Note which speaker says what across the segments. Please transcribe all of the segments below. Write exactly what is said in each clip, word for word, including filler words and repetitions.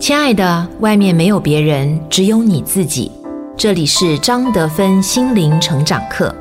Speaker 1: 亲爱的，外面没有别人，只有你自己。这里是张德芬心灵成长课。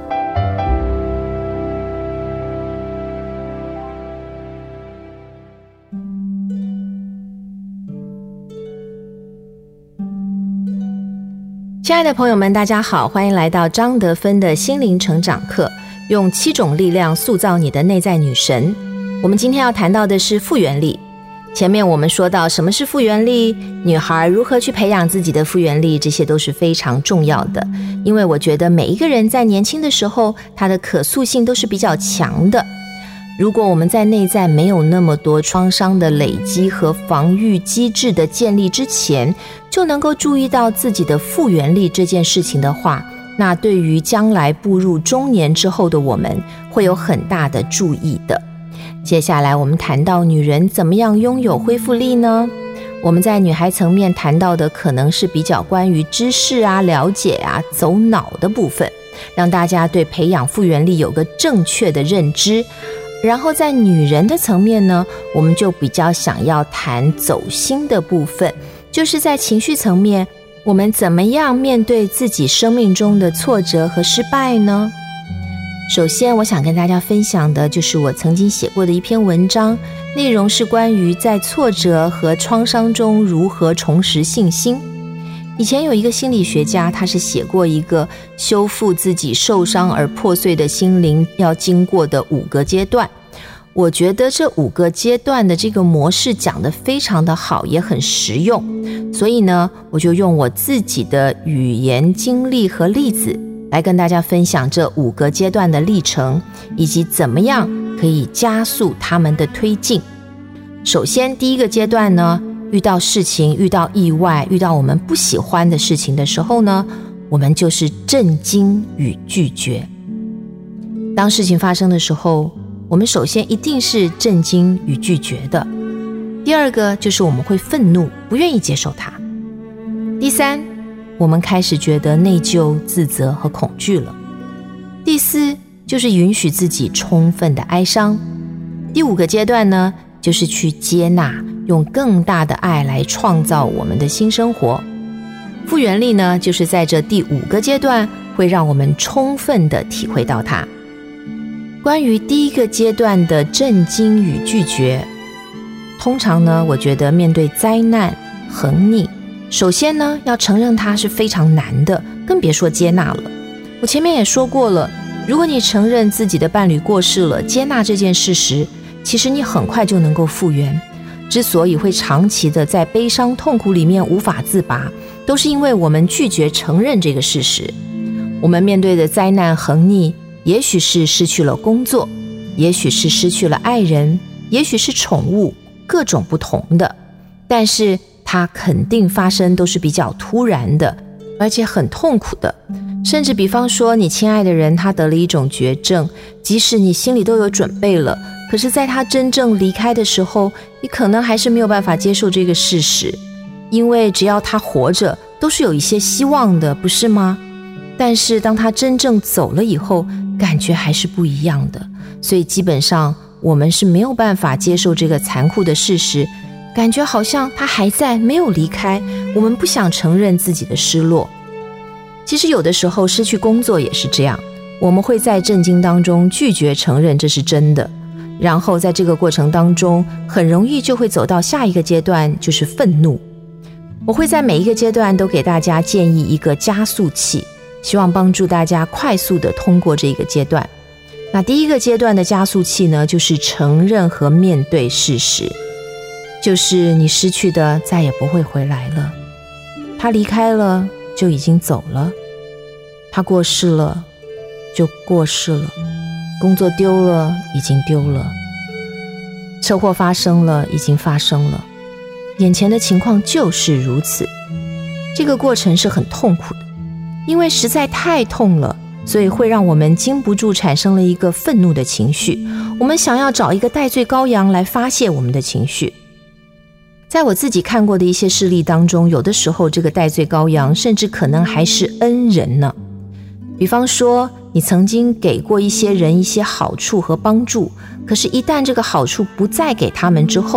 Speaker 1: 亲爱的朋友们，大家好，欢迎来到张德芬的心灵成长课，用七种力量塑造你的内在女神。我们今天要谈到的是复原力。前面我们说到什么是复原力，女孩如何去培养自己的复原力，这些都是非常重要的。因为我觉得每一个人在年轻的时候，她的可塑性都是比较强的。如果我们在内在没有那么多创伤的累积和防御机制的建立之前，就能够注意到自己的复原力这件事情的话，那对于将来步入中年之后的我们，会有很大的注意的。接下来我们谈到女人怎么样拥有恢复力呢？我们在女孩层面谈到的可能是比较关于知识啊、了解啊、走脑的部分，让大家对培养复原力有个正确的认知。然后在女人的层面呢，我们就比较想要谈走心的部分，就是在情绪层面，我们怎么样面对自己生命中的挫折和失败呢？首先我想跟大家分享的就是我曾经写过的一篇文章，内容是关于在挫折和创伤中如何重拾信心。以前有一个心理学家，他是写过一个修复自己受伤而破碎的心灵要经过的五个阶段。我觉得这五个阶段的这个模式讲得非常的好，也很实用，所以呢，我就用我自己的语言经历和例子来跟大家分享这五个阶段的历程，以及怎么样可以加速他们的推进。首先第一个阶段呢，遇到事情、遇到意外、遇到我们不喜欢的事情的时候呢，我们就是震惊与拒绝。当事情发生的时候，我们首先一定是震惊与拒绝的。第二个就是我们会愤怒，不愿意接受它。第三，我们开始觉得内疚、自责和恐惧了。第四，就是允许自己充分的哀伤。第五个阶段呢，就是去接纳，用更大的爱来创造我们的新生活。复原力呢，就是在这第五个阶段会让我们充分的体会到它。关于第一个阶段的震惊与拒绝，通常呢，我觉得面对灾难、横逆，首先呢，要承认它是非常难的，更别说接纳了。我前面也说过了，如果你承认自己的伴侣过世了，接纳这件事实，其实你很快就能够复原。之所以会长期的在悲伤痛苦里面无法自拔，都是因为我们拒绝承认这个事实。我们面对的灾难横逆，也许是失去了工作，也许是失去了爱人，也许是宠物，各种不同的，但是它肯定发生都是比较突然的，而且很痛苦的。甚至比方说你亲爱的人他得了一种绝症，即使你心里都有准备了，可是在他真正离开的时候，你可能还是没有办法接受这个事实，因为只要他活着都是有一些希望的，不是吗？但是当他真正走了以后，感觉还是不一样的。所以基本上我们是没有办法接受这个残酷的事实，感觉好像他还在，没有离开，我们不想承认自己的失落。其实有的时候失去工作也是这样，我们会在震惊当中拒绝承认这是真的，然后在这个过程当中很容易就会走到下一个阶段，就是愤怒。我会在每一个阶段都给大家建议一个加速器，希望帮助大家快速的通过这个阶段。那第一个阶段的加速器呢，就是承认和面对事实，就是你失去的再也不会回来了，他离开了就已经走了，他过世了就过世了，工作丢了已经丢了，车祸发生了已经发生了，眼前的情况就是如此。这个过程是很痛苦的，因为实在太痛了，所以会让我们禁不住产生了一个愤怒的情绪，我们想要找一个代罪羔羊来发泄我们的情绪。在我自己看过的一些事例当中，有的时候这个代罪羔羊甚至可能还是恩人呢。比方说你曾经给过一些人一些好处和帮助，可是一旦这个好处不再给他们之后，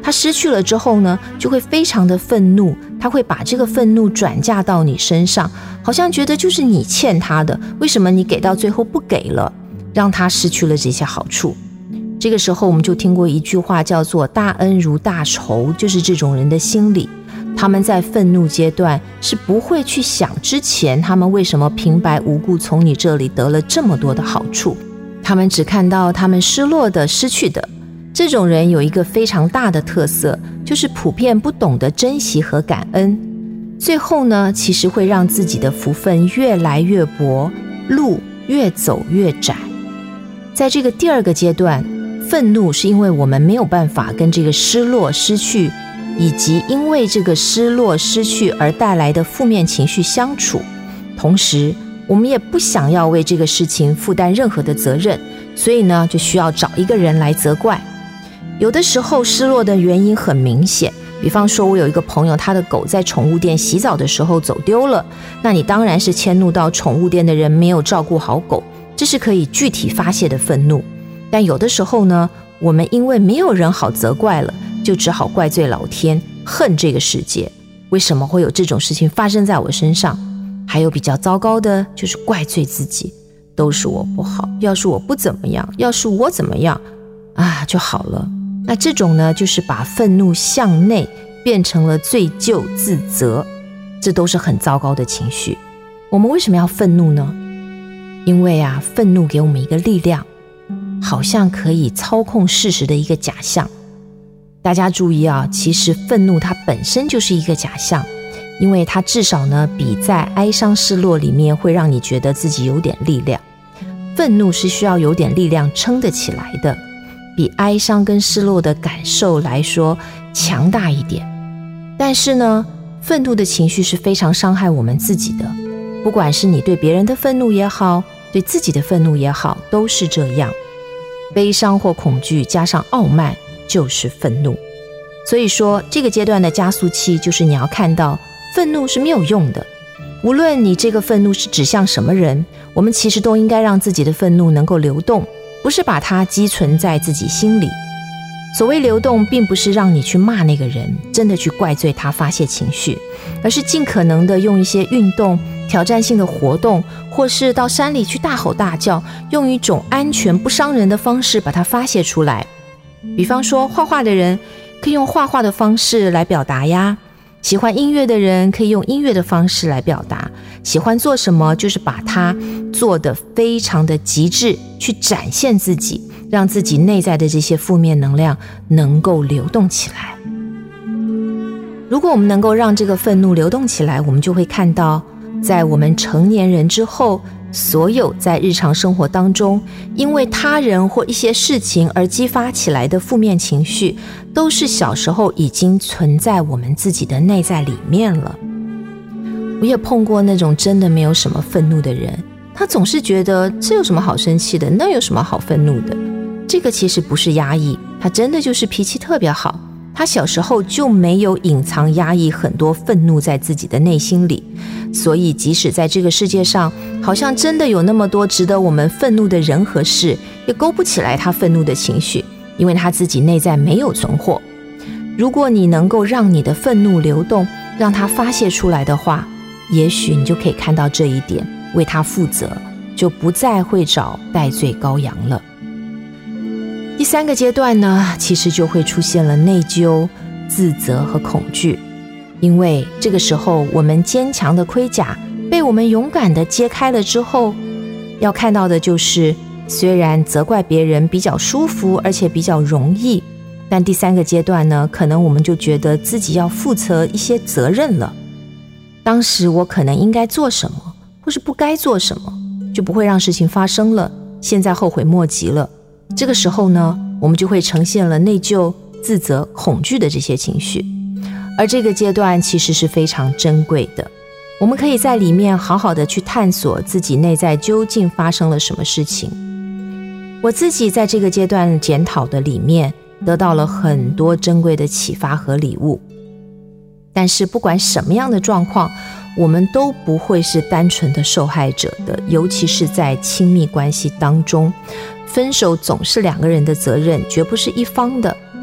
Speaker 1: 他失去了之后呢，就会非常的愤怒，他会把这个愤怒转嫁到你身上，好像觉得就是你欠他的，为什么你给到最后不给了，让他失去了这些好处。这个时候我们就听过一句话叫做大恩如大仇，就是这种人的心理，他们在愤怒阶段是不会去想之前他们为什么平白无故从你这里得了这么多的好处，他们只看到他们失落的失去的。这种人有一个非常大的特色，就是普遍不懂得珍惜和感恩，最后呢，其实会让自己的福分越来越薄，路越走越窄。在这个第二个阶段，愤怒是因为我们没有办法跟这个失落失去以及因为这个失落失去而带来的负面情绪相处，同时我们也不想要为这个事情负担任何的责任，所以呢，就需要找一个人来责怪。有的时候失落的原因很明显，比方说我有一个朋友，他的狗在宠物店洗澡的时候走丢了，那你当然是迁怒到宠物店的人没有照顾好狗，这是可以具体发泄的愤怒。但有的时候呢，我们因为没有人好责怪了，就只好怪罪老天，恨这个世界，为什么会有这种事情发生在我身上。还有比较糟糕的就是怪罪自己，都是我不好，要是我不怎么样，要是我怎么样啊就好了。那这种呢，就是把愤怒向内变成了罪疚自责，这都是很糟糕的情绪。我们为什么要愤怒呢？因为啊，愤怒给我们一个力量，好像可以操控事实的一个假象。大家注意啊，其实愤怒它本身就是一个假象，因为它至少呢，比在哀伤失落里面会让你觉得自己有点力量。愤怒是需要有点力量撑得起来的，比哀伤跟失落的感受来说强大一点。但是呢，愤怒的情绪是非常伤害我们自己的，不管是你对别人的愤怒也好，对自己的愤怒也好，都是这样。悲伤或恐惧加上傲慢就是愤怒。所以说这个阶段的加速器就是你要看到愤怒是没有用的，无论你这个愤怒是指向什么人，我们其实都应该让自己的愤怒能够流动，不是把它积存在自己心里。所谓流动，并不是让你去骂那个人，真的去怪罪他发泄情绪，而是尽可能的用一些运动、挑战性的活动，或是到山里去大吼大叫，用一种安全不伤人的方式把它发泄出来。比方说画画的人可以用画画的方式来表达呀，喜欢音乐的人可以用音乐的方式来表达，喜欢做什么就是把它做得非常的极致，去展现自己，让自己内在的这些负面能量能够流动起来。如果我们能够让这个愤怒流动起来，我们就会看到在我们成年人之后，所有在日常生活当中因为他人或一些事情而激发起来的负面情绪，都是小时候已经存在我们自己的内在里面了。我也碰过那种真的没有什么愤怒的人，他总是觉得这有什么好生气的，那有什么好愤怒的。这个其实不是压抑，他真的就是脾气特别好，他小时候就没有隐藏压抑很多愤怒在自己的内心里，所以即使在这个世界上好像真的有那么多值得我们愤怒的人和事，也勾不起来他愤怒的情绪，因为他自己内在没有存货。如果你能够让你的愤怒流动，让它发泄出来的话，也许你就可以看到这一点，为他负责，就不再会找代罪羔羊了。第三个阶段呢，其实就会出现了内疚、自责和恐惧，因为这个时候我们坚强的盔甲被我们勇敢的揭开了之后，要看到的就是虽然责怪别人比较舒服，而且比较容易，但第三个阶段呢，可能我们就觉得自己要负责一些责任了。当时我可能应该做什么，或是不该做什么，就不会让事情发生了，现在后悔莫及了。这个时候呢，我们就会呈现了内疚、自责、恐惧的这些情绪，而这个阶段其实是非常珍贵的，我们可以在里面好好的去探索自己内在究竟发生了什么事情。我自己在这个阶段检讨的里面得到了很多珍贵的启发和礼物。但是不管什么样的状况，我们都不会是单纯的受害者的，尤其是在亲密关系当中，分手总是两个人的责任，绝不是一方的。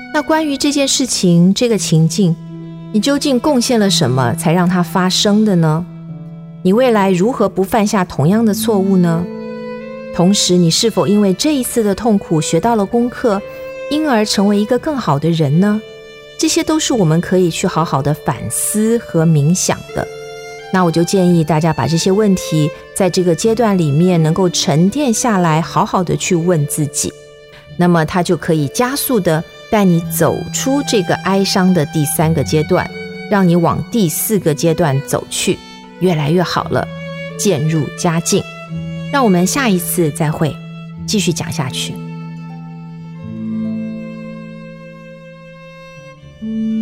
Speaker 1: 那关于这件事情，这个情境，你究竟贡献了什么才让它发生的呢？你未来如何不犯下同样的错误呢？同时，你是否因为这一次的痛苦学到了功课，因而成为一个更好的人呢？这些都是我们可以去好好的反思和冥想的。那我就建议大家把这些问题在这个阶段里面能够沉淀下来，好好的去问自己，那么它就可以加速的带你走出这个哀伤的第三个阶段，让你往第四个阶段走去，越来越好了，渐入佳境。让我们下一次再会，继续讲下去。